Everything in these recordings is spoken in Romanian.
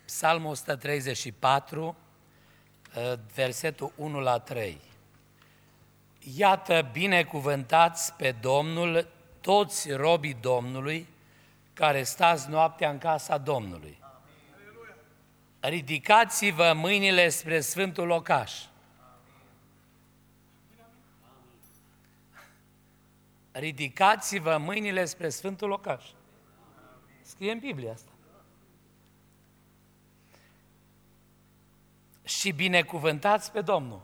Psalmul 134, versetul 1 la 3. Iată, binecuvântați pe Domnul toți robii Domnului care stați noaptea în casa Domnului. Ridicați-vă mâinile spre Sfântul Locaș. Ridicați-vă mâinile spre Sfântul Locaș. Scrie în Biblie asta. Și binecuvântați pe Domnul.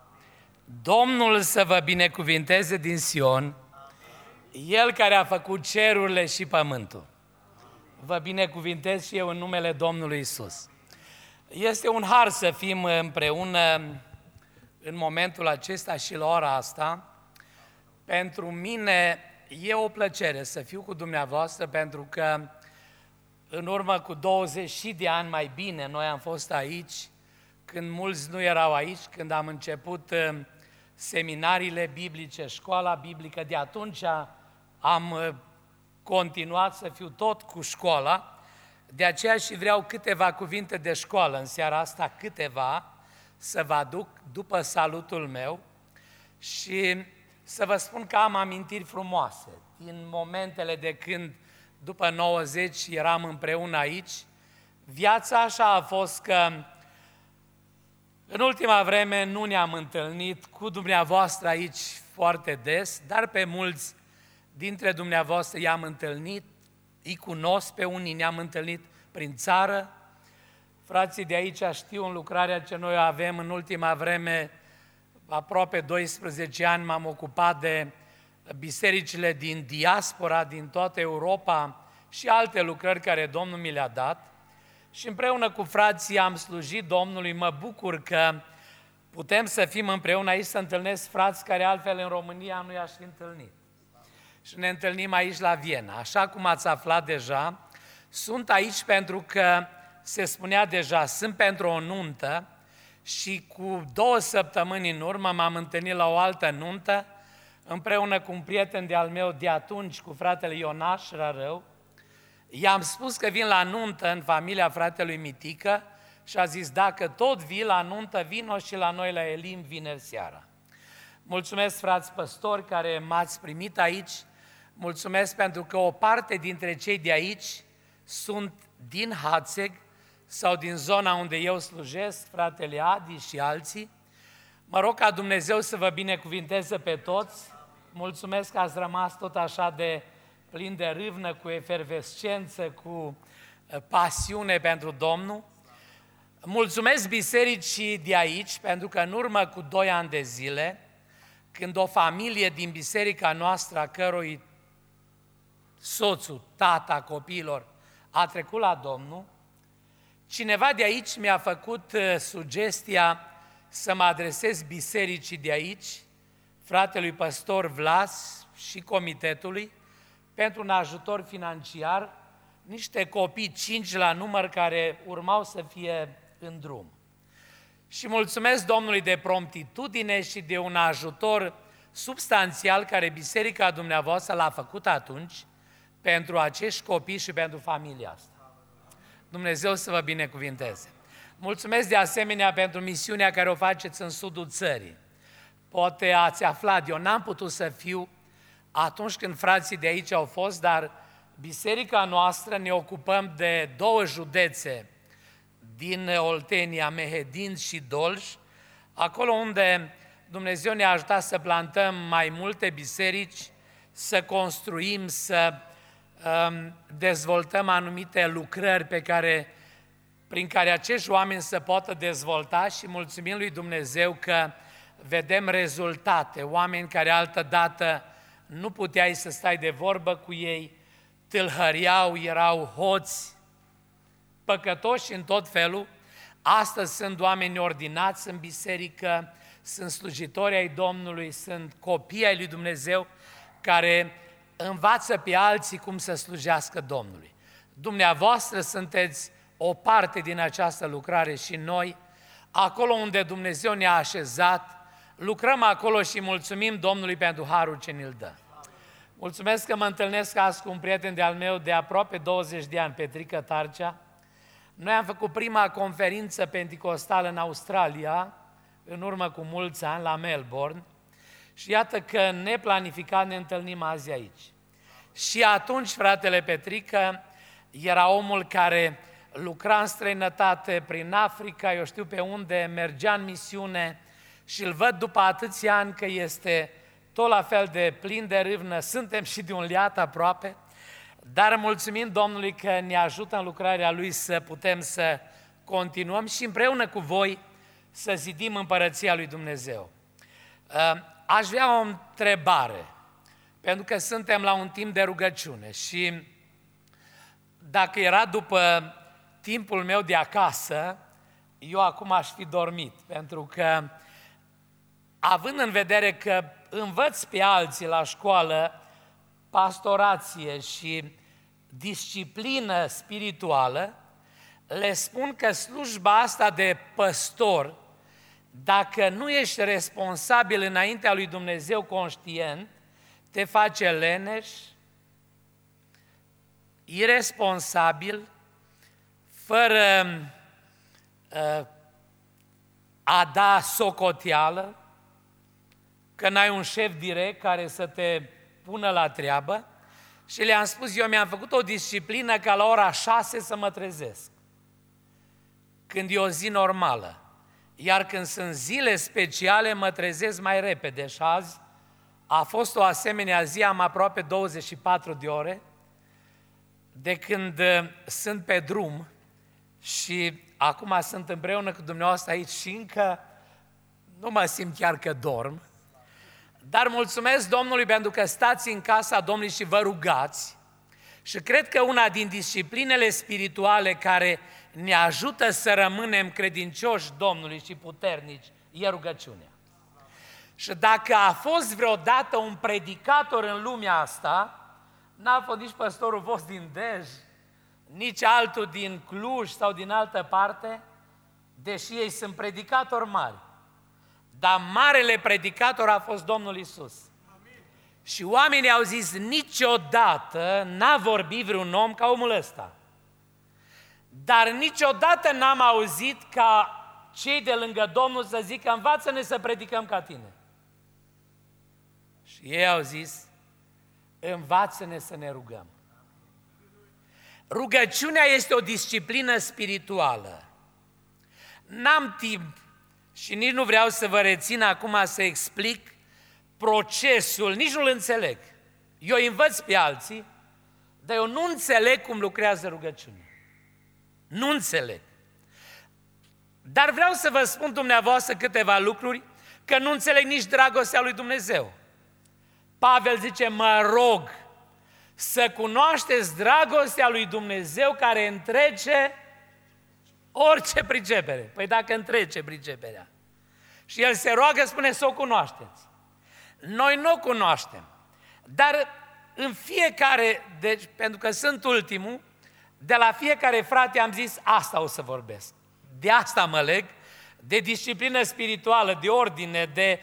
Domnul să vă binecuvinteze din Sion, El care a făcut cerurile și pământul. Vă binecuvintez și eu în numele Domnului Isus. Este un har să fim împreună în momentul acesta și la ora asta. Pentru mine e o plăcere să fiu cu dumneavoastră, pentru că în urmă cu 20 de ani mai bine noi am fost aici, când mulți nu erau aici, când am început seminariile biblice, școala biblică. De atunci am continuat să fiu tot cu școala, de aceea și vreau câteva cuvinte de școală în seara asta, câteva, să vă aduc după salutul meu și să vă spun că am amintiri frumoase din momentele de când, după 90, eram împreună aici. Viața așa a fost că în ultima vreme nu ne-am întâlnit cu dumneavoastră aici foarte des, dar pe mulți dintre dumneavoastră i-am întâlnit, îi cunosc pe unii, ne-am întâlnit prin țară. Frații de aici știu în lucrarea ce noi avem în ultima vreme, aproape 12 ani m-am ocupat de bisericile din diaspora, din toată Europa și alte lucrări care Domnul mi le-a dat. Și împreună cu frații am slujit Domnului, mă bucur că putem să fim împreună aici, să întâlnesc frați care altfel în România nu i-aș fi întâlnit. Și ne întâlnim aici la Viena. Așa cum ați aflat deja, sunt aici pentru că se spunea deja, sunt pentru o nuntă și cu 2 săptămâni în urmă m-am întâlnit la o altă nuntă, împreună cu un prieten de-al meu de atunci, cu fratele Ionaș Rărău. I-am spus că vin la nuntă în familia fratelui Mitică și a zis, dacă tot vii la nuntă, vino și la noi la Elim vineri seara. Mulțumesc, frați păstori, care m-ați primit aici. Mulțumesc pentru că o parte dintre cei de aici sunt din Hațeg sau din zona unde eu slujesc, fratele Adi și alții. Mă rog ca Dumnezeu să vă binecuvinteze pe toți. Mulțumesc că ați rămas tot așa de plin de râvnă, cu efervescență, cu pasiune pentru Domnul. Mulțumesc bisericii de aici, pentru că în urmă cu 2 ani de zile, când o familie din biserica noastră, a cărui soțul, tata copiilor, a trecut la Domnul, cineva de aici mi-a făcut sugestia să mă adresez bisericii de aici, fratelui păstor Vlas și comitetului, pentru un ajutor financiar, niște copii 5 la număr care urmau să fie în drum. Și mulțumesc Domnului de promptitudine și de un ajutor substanțial care biserica dumneavoastră l-a făcut atunci pentru acești copii și pentru familia asta. Dumnezeu să vă binecuvinteze. Mulțumesc de asemenea pentru misiunea care o faceți în sudul țării. Poate ați aflat, eu n-am putut să fiu atunci când frații de aici au fost, dar biserica noastră ne ocupăm de 2 județe din Oltenia, Mehedin și Dolj, acolo unde Dumnezeu ne-a ajutat să plantăm mai multe biserici, să construim, să dezvoltăm anumite lucrări prin care acești oameni să poată dezvolta și mulțumim lui Dumnezeu că vedem rezultate, oameni care altădată nu puteai să stai de vorbă cu ei, tâlhăriau, erau hoți, păcătoși în tot felul. Astăzi sunt oameni ordinați în biserică, sunt slujitori ai Domnului, sunt copii ai lui Dumnezeu care învață pe alții cum să slujească Domnului. Dumneavoastră sunteți o parte din această lucrare și noi, acolo unde Dumnezeu ne-a așezat, lucrăm acolo și mulțumim Domnului pentru harul ce ne-l dă. Mulțumesc că mă întâlnesc azi cu un prieten de-al meu de aproape 20 de ani, Petrică Tarcea. Noi am făcut prima conferință penticostală în Australia, în urmă cu mulți ani, la Melbourne, și iată că neplanificat ne întâlnim azi aici. Și atunci fratele Petrică era omul care lucra în străinătate, prin Africa, eu știu pe unde, mergea în misiune și îl văd după atâția ani că este tot la fel de plin de râvnă, suntem și de un liat aproape, dar mulțumim Domnului că ne ajută în lucrarea Lui să putem să continuăm și împreună cu voi să zidim împărăția Lui Dumnezeu. Aș vrea o întrebare, pentru că suntem la un timp de rugăciune și dacă era după timpul meu de acasă, eu acum aș fi dormit, pentru că având în vedere că învăț pe alții la școală pastorație și disciplină spirituală, le spun că slujba asta de păstor, dacă nu ești responsabil înaintea lui Dumnezeu conștient, te face leneș, iresponsabil, fără a da socoteală, că n-ai un șef direct care să te pună la treabă. Și le-am spus, eu mi-am făcut o disciplină ca la ora 6 să mă trezesc, când e o zi normală. Iar când sunt zile speciale, mă trezesc mai repede. Și azi a fost o asemenea zi, am aproape 24 de ore, de când sunt pe drum și acum sunt împreună cu dumneavoastră aici și încă nu mă simt chiar că dorm. Dar mulțumesc Domnului pentru că stați în casa Domnului și vă rugați și cred că una din disciplinele spirituale care ne ajută să rămânem credincioși Domnului și puternici e rugăciunea. Și dacă a fost vreodată un predicator în lumea asta, n-a fost nici păstorul vostru din Dej, nici altul din Cluj sau din altă parte, deși ei sunt predicatori mari. Dar marele predicator a fost Domnul Iisus. Amin. Și oamenii au zis, niciodată n-a vorbit vreun om ca omul ăsta. Dar niciodată n-am auzit ca cei de lângă Domnul să zică, învață-ne să predicăm ca tine. Și ei au zis, învață-ne să ne rugăm. Rugăciunea este o disciplină spirituală. N-am timp și nici nu vreau să vă rețin acum să explic procesul, nici nu-l înțeleg. Eu îi învăț pe alții, dar eu nu înțeleg cum lucrează rugăciunea. Nu înțeleg. Dar vreau să vă spun dumneavoastră câteva lucruri, că nu înțeleg nici dragostea lui Dumnezeu. Pavel zice, mă rog să cunoașteți dragostea lui Dumnezeu care întrece orice pricepere. Păi dacă întrece priceperea. Și el se roagă, spune să o cunoașteți. Noi nu o cunoaștem. Dar în fiecare, deci, pentru că sunt ultimul, de la fiecare frate am zis, asta o să vorbesc. De asta mă leg, de disciplină spirituală, de ordine, de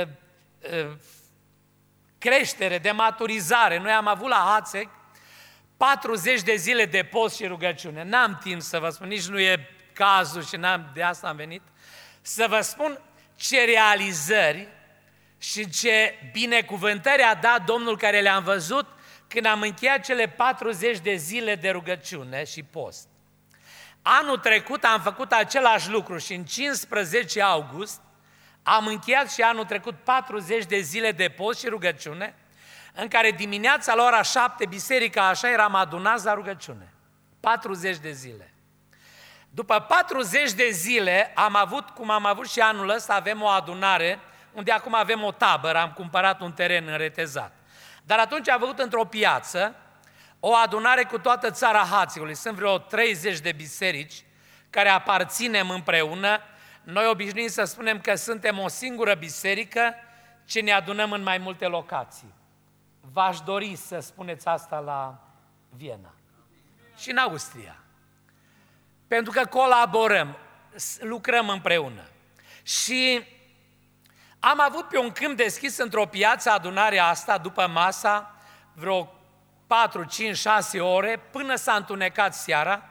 creștere, de maturizare. Noi am avut la Hațec 40 de zile de post și rugăciune. N-am timp să vă spun, nici nu e cazul și de asta am venit, să vă spun ce realizări și ce binecuvântări a dat Domnul care le-am văzut când am încheiat cele 40 de zile de rugăciune și post. Anul trecut am făcut același lucru și în 15 august am încheiat și anul trecut 40 de zile de post și rugăciune, în care dimineața la ora 7, biserica așa, eram adunați la rugăciune. 40 de zile. După 40 de zile am avut, cum am avut și anul ăsta, avem o adunare, unde acum avem o tabără, am cumpărat un teren în Retezat. Dar atunci am avut într-o piață o adunare cu toată țara Hațicului. Sunt vreo 30 de biserici care aparținem împreună. Noi obișnuim să spunem că suntem o singură biserică ce ne adunăm în mai multe locații. V-aș dori să spuneți asta la Viena și în Austria. Pentru că colaborăm, lucrăm împreună. Și am avut pe un câmp deschis într-o piață adunarea asta, după masa, vreo 4, 5, 6 ore, până s-a întunecat seara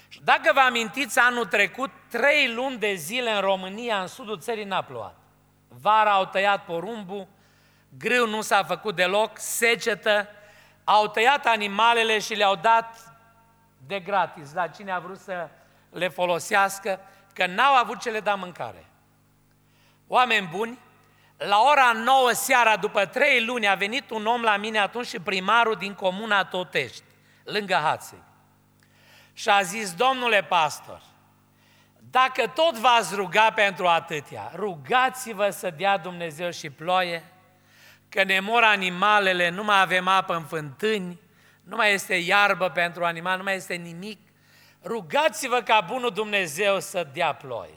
Și dacă vă amintiți, anul trecut, 3 luni de zile în România, în sudul țării, n-a plouat. Vara au tăiat porumbul, grâu nu s-a făcut deloc, secetă, au tăiat animalele și le-au dat de gratis la cine a vrut să le folosească, că n-au avut ce le da mâncare. Oameni buni, la ora 9 seara, după 3 luni, a venit un om la mine atunci și primarul din comuna Totești, lângă Hațeg. Și a zis: domnule pastor, dacă tot v-ați ruga pentru atâtea, rugați-vă să dea Dumnezeu și ploaie, că ne mor animalele, nu mai avem apă în fântâni, nu mai este iarbă pentru animal, nu mai este nimic. Rugați-vă ca bunul Dumnezeu să dea ploaie.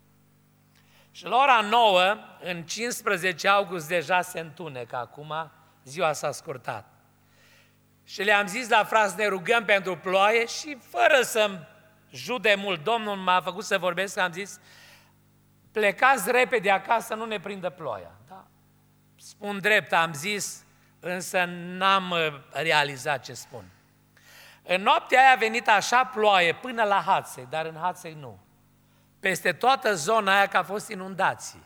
Și la ora 9, în 15 august deja se întunecă acum, ziua s-a scurtat. Și le-am zis la frați, ne rugăm pentru ploaie și fără să-mi jude mult, Domnul m-a făcut să vorbesc, am zis: plecați repede acasă, nu ne prindă ploaia. Da? Spun drept, am zis, însă n-am realizat ce spun. În noaptea aia a venit așa ploaie până la Hațeg, dar în Hațeg nu. Peste toată zona aia, că a fost inundații.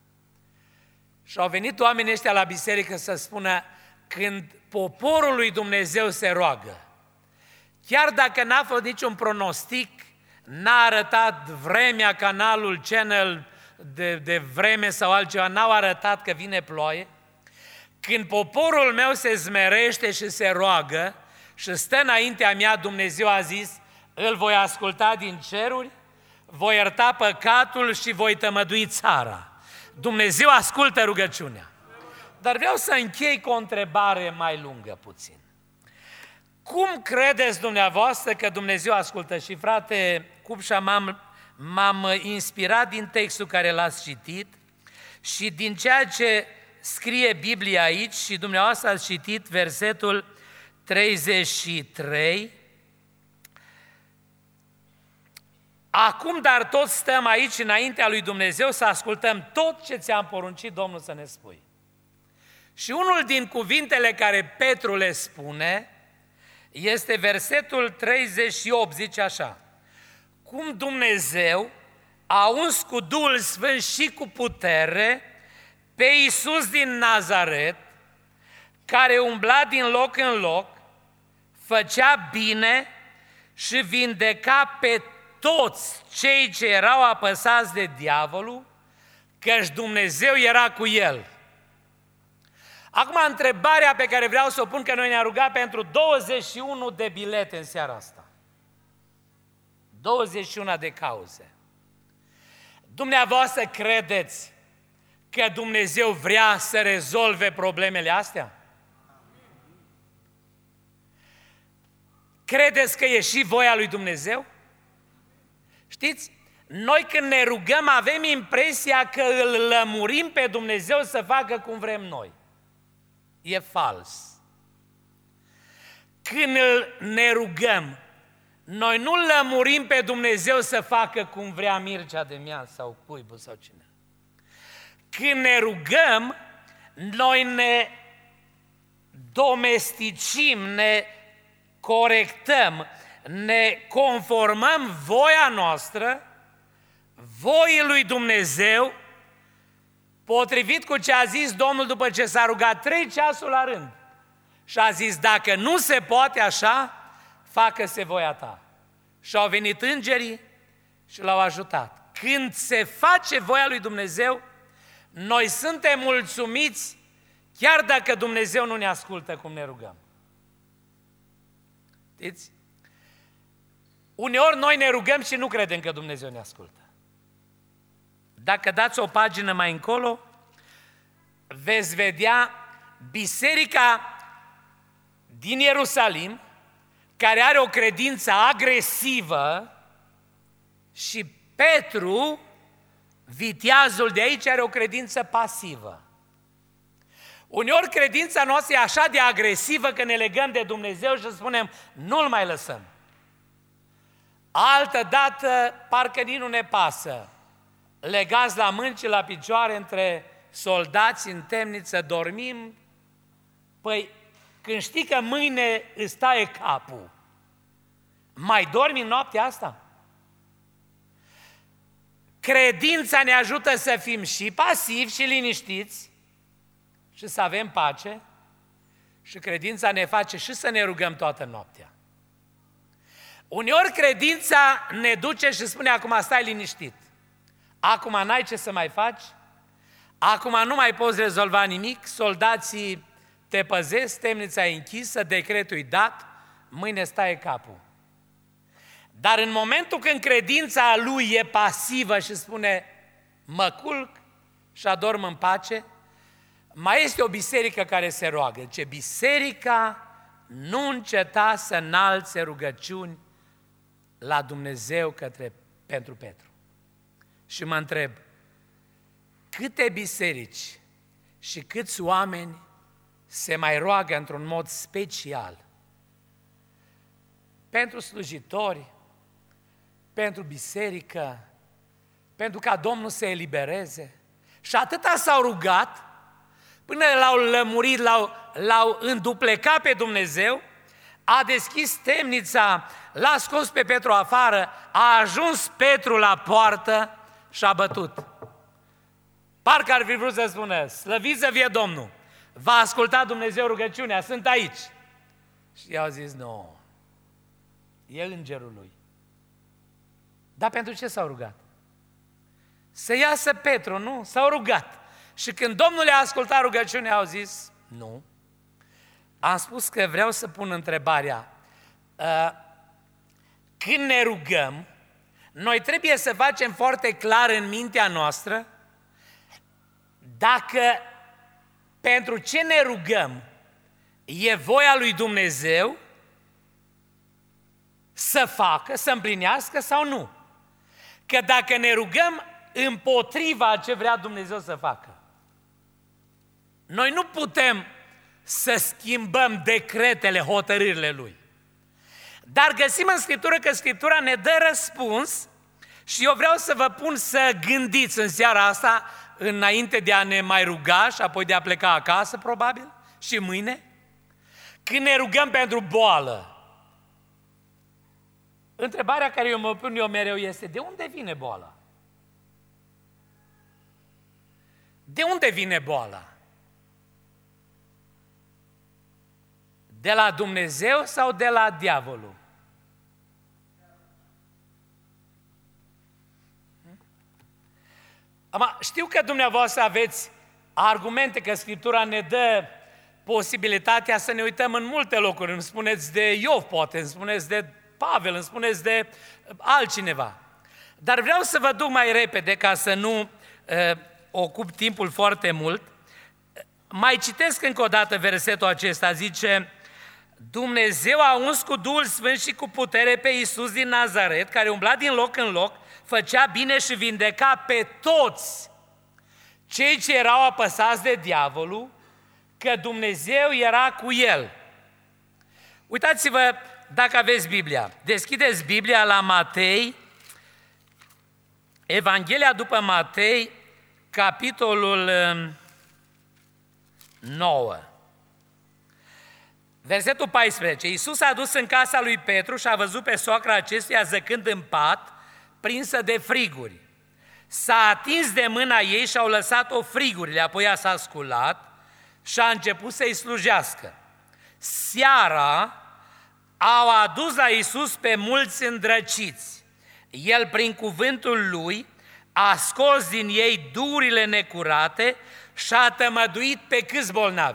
Și au venit oamenii ăștia la biserică să spună: când poporul lui Dumnezeu se roagă, chiar dacă n-a fost niciun pronostic, n-a arătat vremea, canalul Channel de vreme sau altceva, n-au arătat că vine ploaie, când poporul meu se zmerește și se roagă și stă înaintea mea, Dumnezeu a zis: îl voi asculta din ceruri, voi ierta păcatul și voi tămădui țara. Dumnezeu ascultă rugăciunea. Dar vreau să închei cu o întrebare mai lungă puțin. Cum credeți dumneavoastră că Dumnezeu ascultă? Și frate Cupșa, m-am inspirat din textul care l-ați citit și din ceea ce scrie Biblia aici, și dumneavoastră ați citit versetul 33. Acum, dar toți stăm aici înaintea lui Dumnezeu să ascultăm tot ce ți-am poruncit, Domnul, să ne spui. Și unul din cuvintele care Petru le spune este versetul 38, zice așa: cum Dumnezeu a uns cu Duhul Sfânt și cu putere pe Iisus din Nazaret, care umbla din loc în loc, făcea bine și vindeca pe toți cei ce erau apăsați de diavolul, căci Dumnezeu era cu el. Acum, întrebarea pe care vreau să o pun, că noi ne-am rugat pentru 21 de bilete în seara asta. 21 de cauze. Dumneavoastră credeți că Dumnezeu vrea să rezolve problemele astea? Credeți că e și voia lui Dumnezeu? Știți, noi când ne rugăm avem impresia că îl lămurim pe Dumnezeu să facă cum vrem noi. E fals. Când ne rugăm, noi nu lămurim pe Dumnezeu să facă cum vrea Mircea de Mea sau Cuibu sau cine. Când ne rugăm, noi ne domesticim, ne corectăm, ne conformăm voia noastră, voii lui Dumnezeu, potrivit cu ce a zis Domnul după ce s-a rugat 3 ceasuri la rând. Și a zis: dacă nu se poate așa, facă-se voia ta. Și au venit îngerii și l-au ajutat. Când se face voia lui Dumnezeu, noi suntem mulțumiți, chiar dacă Dumnezeu nu ne ascultă cum ne rugăm. Știți? Uneori noi ne rugăm și nu credem că Dumnezeu ne ascultă. Dacă dați o pagină mai încolo, veți vedea biserica din Ierusalim, care are o credință agresivă, și Petru, viteazul de aici, are o credință pasivă. Uneori credința noastră e așa de agresivă că ne legăm de Dumnezeu și spunem: nu-L mai lăsăm. Altă dată, parcă nici nu ne pasă. Legați la mâini și la picioare între soldați în temniță, dormim. Păi, când știi că mâine îți taie capul, Mai dormi în noaptea asta? Credința ne ajută să fim și pasivi și liniștiți și să avem pace și credința ne face și să ne rugăm toată noaptea. Uneori credința ne duce și spune acum stai liniștit, acum n-ai ce să mai faci, acum nu mai poți rezolva nimic, soldații te păzesc, temnița e închisă, decretul e dat, mâine stai capul. Dar în momentul când credința lui e pasivă și spune mă culc și adorm în pace, mai este o biserică care se roagă. Ce biserica nu înceta să înalțe rugăciuni la Dumnezeu pentru Petru. Și mă întreb, câte biserici și câți oameni se mai roagă într-un mod special pentru slujitori, pentru biserică, pentru ca Domnul să elibereze. Și atâta s-au rugat, până l-au lămurit, l-au înduplecat pe Dumnezeu, a deschis temnița, l-a scos pe Petru afară, a ajuns Petru la poartă și a bătut. Parcă ar fi vrut să spună, slăvit să fie Domnul, va asculta Dumnezeu rugăciunea, sunt aici. Și i-au zis, nu, e îngerul lui. Dar pentru ce s-au rugat? Să iasă Petru, nu? S-au rugat. Și când Domnul le-a ascultat rugăciunea, au zis, nu. Am spus că vreau să pun întrebarea. Când ne rugăm, noi trebuie să facem foarte clar în mintea noastră dacă pentru ce ne rugăm e voia lui Dumnezeu să facă, să împlinească sau nu. Că dacă ne rugăm împotriva ce vrea Dumnezeu să facă, noi nu putem să schimbăm decretele, hotărârile Lui. Dar găsim în Scriptură că Scriptura ne dă răspuns și eu vreau să vă pun să gândiți în seara asta, înainte de a ne mai ruga și apoi de a pleca acasă, probabil, și mâine, când ne rugăm pentru boală. Întrebarea care eu mă pun eu mereu este, de unde vine boala? De unde vine boala? De la Dumnezeu sau de la diavolul? Știu că dumneavoastră aveți argumente, că Scriptura ne dă posibilitatea să ne uităm în multe locuri. Îmi spuneți de Iov, poate, îmi spuneți de Pavel, îmi spuneți de altcineva. Dar vreau să vă duc mai repede, ca să nu ocup timpul foarte mult. Mai citesc încă o dată versetul acesta, zice: Dumnezeu a uns cu Duhul Sfânt și cu putere pe Iisus din Nazaret, care umbla din loc în loc, făcea bine și vindeca pe toți cei ce erau apăsați de diavolul, că Dumnezeu era cu el. Uitați-vă, dacă aveți Biblia, deschideți Biblia la Matei, Evanghelia după Matei, capitolul 9. Versetul 14. Iisus a dus în casa lui Petru și a văzut pe soacra acestuia zăcând în pat, prinsă de friguri. S-a atins de mâna ei și au lăsat-o frigurile, apoi s-a sculat și a început să-i slujească. Seara au adus la Iisus pe mulți îndrăciți. El, prin cuvântul lui, a scos din ei durile necurate și a tămăduit pe câți bolnavi?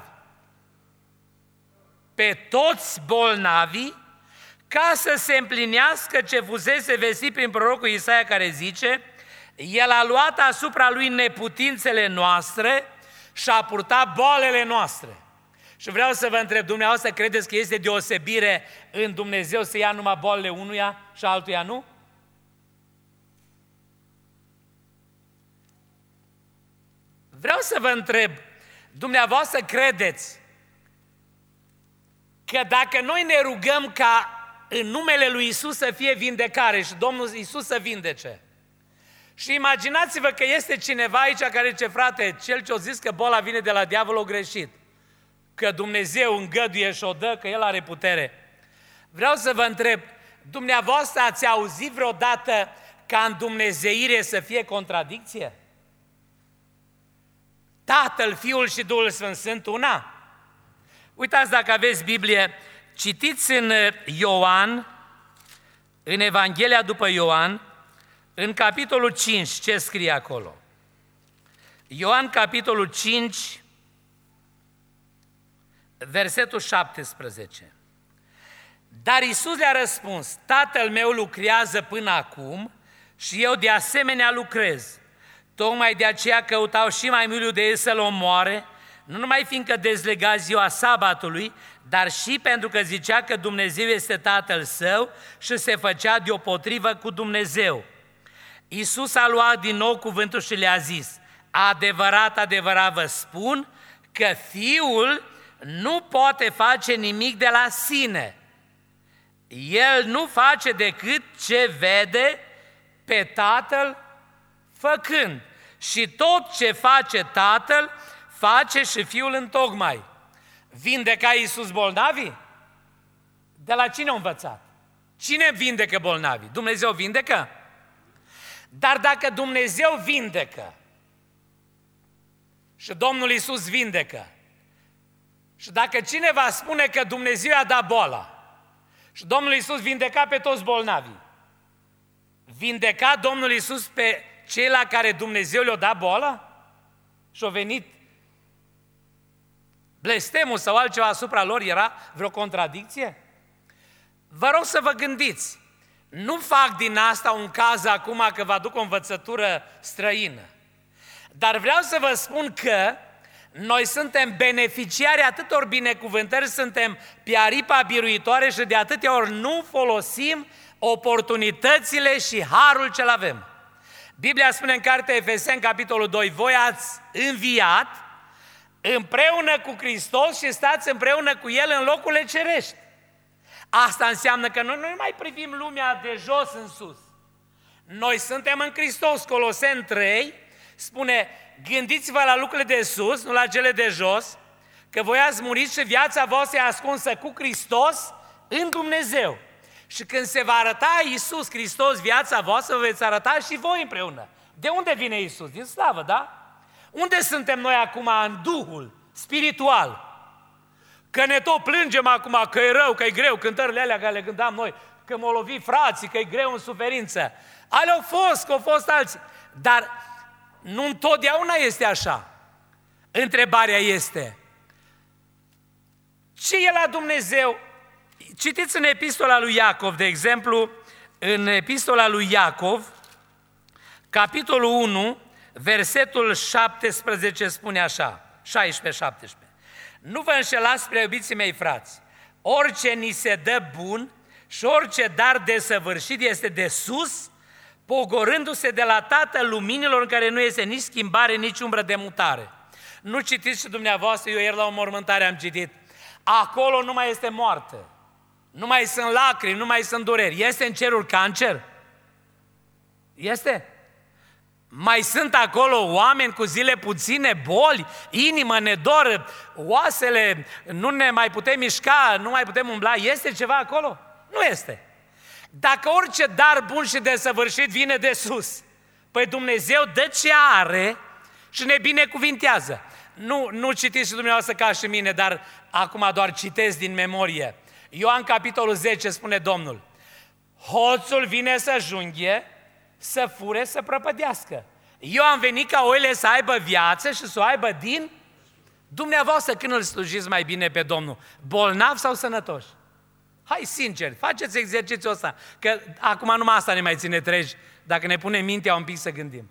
Pe toți bolnavii, ca să se împlinească ce fusese vestit prin prorocul Isaia, care zice: El a luat asupra lui neputințele noastre și a purtat boalele noastre. Și vreau să vă întreb, dumneavoastră credeți că este deosebire în Dumnezeu să ia numai boalele unuia și altuia nu? Vreau să vă întreb, dumneavoastră credeți că dacă noi ne rugăm ca în numele lui Iisus să fie vindecare și Domnul Iisus să vindece, și imaginați-vă că este cineva aici care zice: frate, cel ce-o zis că boala vine de la diavol o greșit, că Dumnezeu îngăduie și o dă, că El are putere. Vreau să vă întreb, Dumneavoastră ați auzit vreodată ca în dumnezeire să fie contradicție? Tatăl, Fiul și Duhul Sfânt sunt una? Uitați, dacă aveți Biblie, citiți în Ioan, în Evanghelia după Ioan, în capitolul 5, ce scrie acolo? Ioan, capitolul 5, versetul 17. Dar Iisus le-a răspuns: Tatăl meu lucrează până acum și eu de asemenea lucrez. Tocmai de aceea căutau și mai mulți de ei să-L omoare, nu numai fiindcă dezlega ziua sabatului, dar și pentru că zicea că Dumnezeu este Tatăl Său și se făcea deopotrivă cu Dumnezeu. Iisus a luat din nou cuvântul și le-a zis: Adevărat, adevărat vă spun că Fiul nu poate face nimic de la sine. El nu face decât ce vede pe Tatăl făcând. Și tot ce face Tatăl, face și Fiul întocmai. Vindeca Iisus bolnavii? De la cine a învățat? Cine vindecă bolnavii? Dumnezeu vindecă? Dar dacă Dumnezeu vindecă și Domnul Iisus vindecă, și dacă cineva spune că Dumnezeu i-a dat boala și Domnul Iisus vindeca pe toți bolnavii, vindeca Domnul Iisus pe cei la care Dumnezeu le-a dat boala? Și a venit blestemul sau altceva asupra lor, era vreo contradicție? Vă rog să vă gândiți, nu fac din asta un caz acum că vă aduc o învățătură străină, dar vreau să vă spun că noi suntem beneficiari atâtor binecuvântări, suntem pe aripa biruitoare și de atâtea ori nu folosim oportunitățile și harul ce-l avem. Biblia spune în cartea Efeseni, capitolul 2, voi ați înviat împreună cu Hristos și stați împreună cu El în locurile cerești. Asta înseamnă că noi nu mai privim lumea de jos în sus. Noi suntem în Hristos. Coloseni 3 spune: gândiți-vă la lucrurile de sus, nu la cele de jos, că voi ați murit și viața voastră e ascunsă cu Hristos în Dumnezeu. Și când se va arăta Iisus Hristos viața voastră, vă veți arăta și voi împreună. De unde vine Iisus? Din slavă, da? Unde suntem noi acum în Duhul spiritual? Că ne tot plângem acum că e rău, că e greu, cântările alea care le cântam noi, că m-au lovit frații, că e greu în suferință. Ale au fost, că au fost alții. Dar nu întotdeauna este așa. Întrebarea este: ce e la Dumnezeu? Citiți în epistola lui Iacov, de exemplu, în epistola lui Iacov, capitolul 1, versetul 17 spune așa, 16-17. Nu vă înșelați, prea iubiții mei frați, orice ni se dă bun și orice dar desăvârșit este de sus, pogorându-se de la Tatăl luminilor, în care nu este nici schimbare, nici umbră de mutare. Nu citiți și dumneavoastră, eu ieri la o mormântare am citit, acolo nu mai este moarte, nu mai sunt lacrimi, nu mai sunt dureri. Este în cerul cancer? Este? Mai sunt acolo oameni cu zile puține, boli, inimă ne dor, oasele, nu ne mai putem mișca, nu mai putem umbla. Este ceva acolo? Nu este. Dacă orice dar bun și desăvârșit vine de sus, păi Dumnezeu dă ce are și ne binecuvintează. Nu citiți și dumneavoastră ca și mine, dar acum doar citesc din memorie. Ioan capitolul 10 spune Domnul: hoțul vine să junghie, să fure, să prăpădească. Eu am venit ca oile să aibă viață și să o aibă din dumneavoastră. Când îl slujiți mai bine pe Domnul? Bolnav sau sănătoși? Hai sincer, faceți exercițiul ăsta, că acum numai asta ne mai ține treci, dacă ne punem mintea un pic să gândim.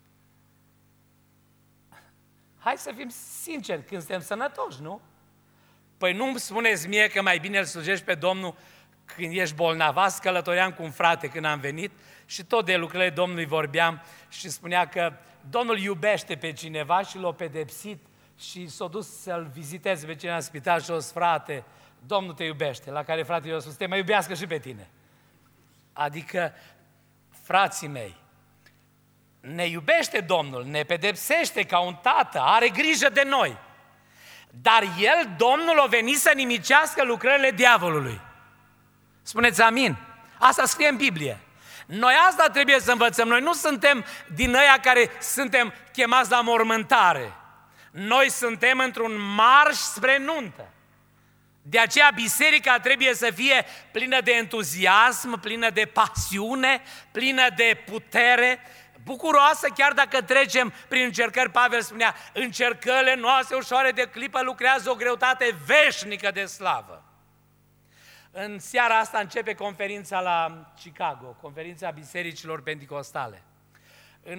Hai să fim sinceri, când suntem sănătoși, nu? Păi nu-mi spuneți mie că mai bine îl slujești pe Domnul când ești bolnav. Azi călătoream cu un frate când am venit și tot de lucrurile Domnului vorbeam și spunea că Domnul iubește pe cineva și l-a pedepsit și s-a dus să-l viziteze pe cineva în spital și a zis: frate, Domnul te iubește. La care fratele i-a spus: te mă iubească și pe tine. Adică, frații mei, ne iubește Domnul, ne pedepsește ca un tată, are grijă de noi. Dar El, Domnul, a venit să nimicească lucrările diavolului. Spuneți amin. Asta scrie în Biblie. Noi asta trebuie să învățăm. Noi nu suntem din ăia care suntem chemați la mormântare. Noi suntem într-un marș spre nuntă. De aceea biserica trebuie să fie plină de entuziasm, plină de pasiune, plină de putere, bucuroasă chiar dacă trecem prin încercări. Pavel spunea, încercările noastre ușoare de clipă lucrează o greutate veșnică de slavă. În seara asta începe conferința la Chicago, conferința bisericilor penticostale. În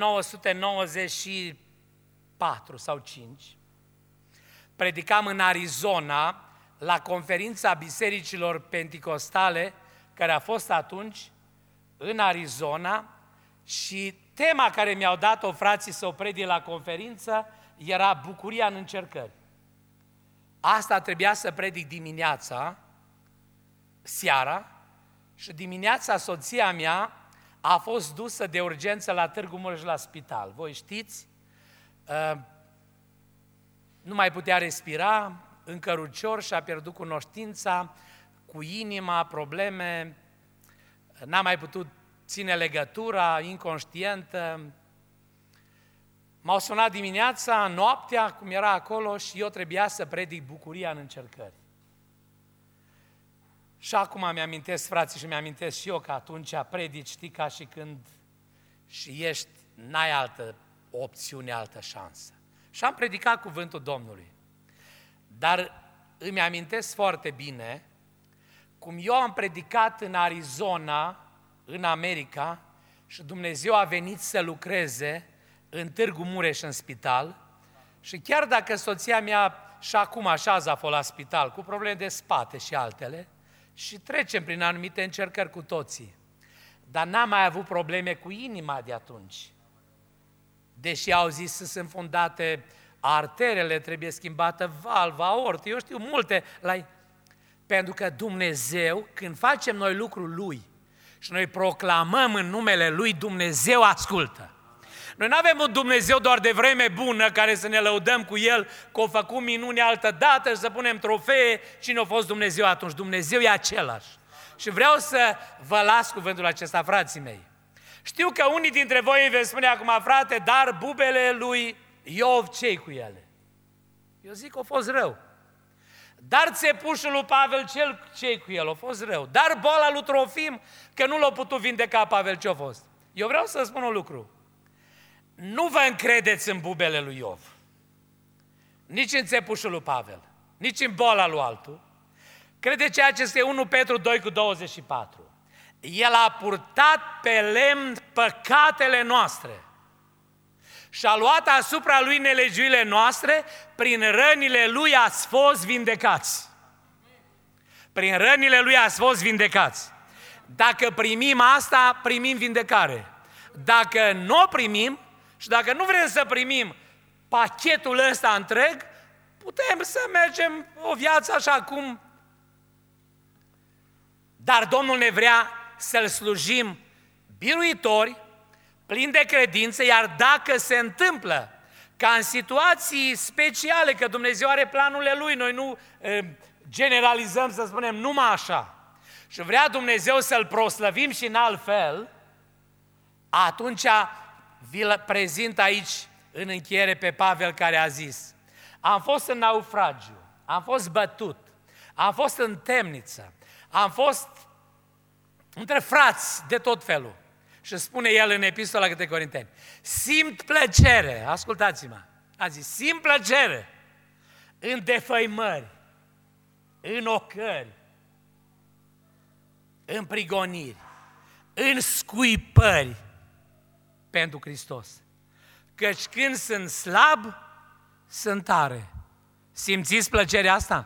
1994 sau 5, predicam în Arizona la conferința bisericilor penticostale, care a fost atunci în Arizona, și tema care mi-au dat-o frații să o predie la conferință era bucuria în încercări. Asta trebuia să predic dimineața, seara, și dimineața soția mea a fost dusă de urgență la Târgu Mureș la spital. Voi știți, nu mai putea respira, încărucior, și-a pierdut cunoștința, cu inima, probleme, n-a mai putut ține legătura, inconștientă. M-au sunat dimineața, noaptea, cum era acolo, și eu trebuia să predic bucuria în încercări. Și acum mi-amintesc, frații, și mi-amintesc și eu că atunci predici, știi, ca și când și ești, n-ai altă opțiune, altă șansă. Și am predicat cuvântul Domnului. Dar îmi amintesc foarte bine cum eu am predicat în Arizona, în America, și Dumnezeu a venit să lucreze în Târgu Mureș, în spital, și chiar dacă soția mea și acum așează acolo la spital, cu probleme de spate și altele, și trecem prin anumite încercări cu toții, dar n-am mai avut probleme cu inima de atunci. Deși au zis să sunt fundate arterele, trebuie schimbată valva, aortă, eu știu multe. Pentru că Dumnezeu, când facem noi lucrul Lui și noi proclamăm în numele Lui, Dumnezeu ascultă. Noi nu avem un Dumnezeu doar de vreme bună care să ne lăudăm cu El, că o făcut minuni altă dată și să punem trofee. Cine a fost Dumnezeu atunci? Dumnezeu e același. Și vreau să vă las cuvântul acesta, frații mei. Știu că unii dintre voi îi veți spune acum, frate, dar bubele lui Iov, ce-i cu ele? Eu zic că a fost rău. Dar țepușul lui Pavel, ce-i cu el? A fost rău. Dar boala lui Trofim, că nu l-a putut vindeca Pavel, ce-a fost? Eu vreau să spun un lucru. Nu vă încredeți în bubele lui Iov, nici în țepușul lui Pavel, nici în boala lui altul. Credeți ceea ce este 1 Petru 2:24. El a purtat pe lemn păcatele noastre și a luat asupra lui nelegiuile noastre, prin rănile lui ați fost vindecați. Prin rănile lui ați fost vindecați. Dacă primim asta, primim vindecare. Dacă nu o primim și dacă nu vrem să primim pachetul ăsta întreg, putem să mergem o viață așa cum. Dar Domnul ne vrea să-L slujim biruitori, plini de credință, iar dacă se întâmplă ca în situații speciale, că Dumnezeu are planurile Lui, noi nu generalizăm să spunem numai așa, și vrea Dumnezeu să-L proslăvim și în alt fel, atunci vi-l prezint aici în încheiere pe Pavel, care a zis: am fost în naufragiu, am fost bătut, am fost în temniță, am fost între frați de tot felul. Și spune el în epistola către Corinteni: simt plăcere, ascultați-mă, a zis, simt plăcere în defăimări, în ocări, în prigoniri, în scuipări pentru Hristos. Căci când sunt slab, sunt tare. Simțiți plăcerea asta?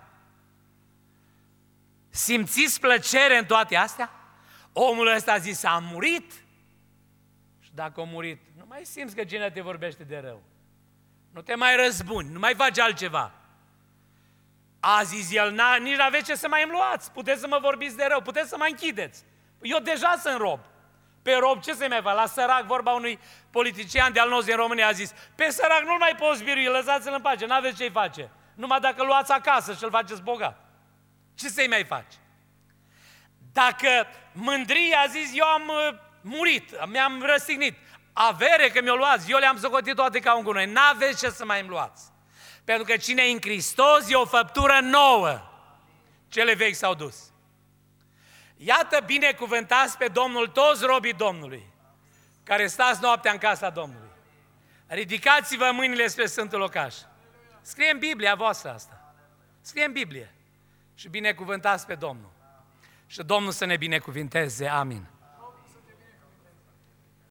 Simțiți plăcere în toate astea? Omul ăsta a zis, a murit. Și dacă a murit, nu mai simți că cineva te vorbește de rău. Nu te mai răzbuni, nu mai faci altceva. A zis el, nici n-aveți ce să mai îmi luați, puteți să mă vorbiți de rău, puteți să mă închideți. Eu deja sunt rob. Pe rob ce să-i mai fac? La sărac, vorba unui politician de-al nostru din România a zis, pe sărac nu-l mai poți birui, lăsați-l în pace, n-aveți ce-i face. Numai dacă luați acasă și îl faceți bogat. Ce să-i mai faci? Dacă Mândria a zis, eu am murit, mi-am răstignit. Avere că mi-o luați, eu le-am socotit toate ca un gunoi. N-aveți ce să mai îmi luați. Pentru că cine e în Hristos e o făptură nouă. Cele vechi s-au dus. Iată, binecuvântați pe Domnul toți robii Domnului, care stați noaptea în casa Domnului. Ridicați-vă mâinile spre Sfântul Locaș. Scrie în Biblia voastră asta. Scrie în Biblie. Și binecuvântați pe Domnul. Și Domnul să ne binecuvinteze. Amin.